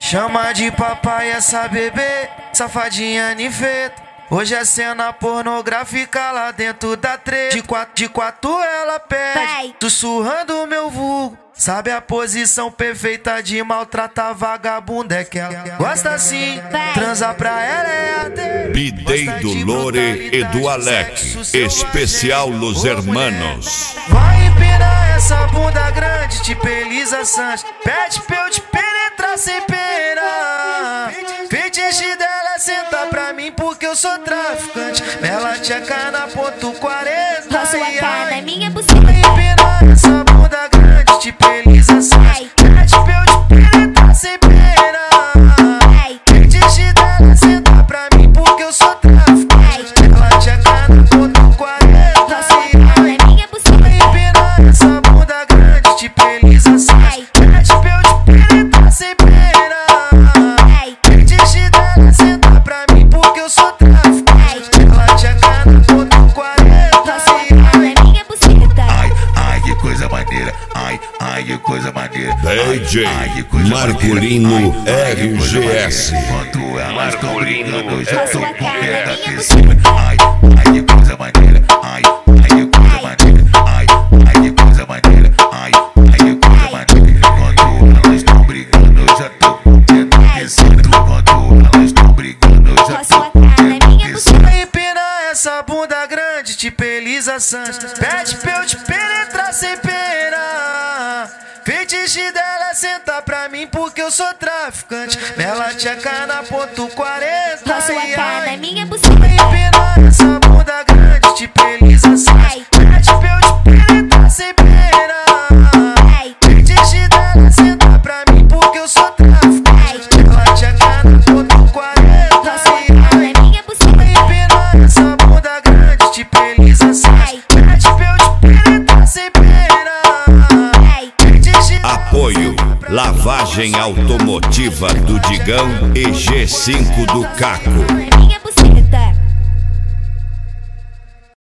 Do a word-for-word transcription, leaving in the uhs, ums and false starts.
Chama de papai essa bebê, safadinha nifeta. Hoje é cena pornográfica lá dentro da treta. De quatro, de quatro ela pede, sussurrando meu vulgo. Sabe a posição perfeita de maltratar vagabunda? É que ela gosta assim, transar pra ela é até. Bidei do Lore e do Alex, especial Los Hermanos. Vai empinar essa bunda grande, tipo Elisa Sanches. Pede pra eu te penetrar sem pena. Fetiche dela é sentar pra mim porque eu sou traficante. Ela tcheca na ponto quarenta. Com sua cara é minha buceta. Vai empinar essa bunda grande, tipo Elisa Sanches. Pede pra eu te penetrar sem pena. Fetiche dela é sentar pra mim porque eu sou traficante. Ela tcheca na ponto quarenta. Com sua cara é minha buceta. Vai empinar essa bunda grande, tipo Elisa Sanches. Pede pra eu te penetrar sem pena. Fetiche dela é sentar pra mim porque eu sou traficante. Ela tcheca na ponto quarenta. Com sua cara é minha buceta. Ai, ai, que coisa maneira. Ai, ai, que coisa maneira. D J Ai, que coisa Marcolino maneira. Ai, ai, que coisa R G S. maneira. Enquanto elas tão brigando, eu já tô Sua com cara é pedra minha aqui em cima. Ai, ai, que coisa maneira. Ai, ai, que coisa maneira. Ai, ai, que coisa maneira. Ai, ai, que coisa maneira. Enquanto elas tão brigando, eu já tô com pedra aqui em cima. Enquanto elas tão brigando, eu já Com tô sua com cara é pedra minha aqui em buceta. cima. Vai empinar essa bunda grande, tipo Elisa Sanches. Pede pra eu te penetrar sem pena. Fetiche dela é sentar pra mim porque eu sou traficante. Ela tcheca na ponto quarenta. Com sua Ai, cara é ai. minha Vai buceta. empinar essa bunda grande, tipo Elisa Sanches. Pede pra eu te penetrar sem pena. Fetiche dela é sentar pra mim porque eu sou traficante. Ela tcheca na ponto quarenta. Com sua Ai, cara ai. é minha buceta. Vai empinar essa bunda grande, tipo Elisa Sanches. Pede pra eu te penetrar sem pena. Fetiche dela Apoio Lavagem Automotiva do Digão e G cinco do Caco.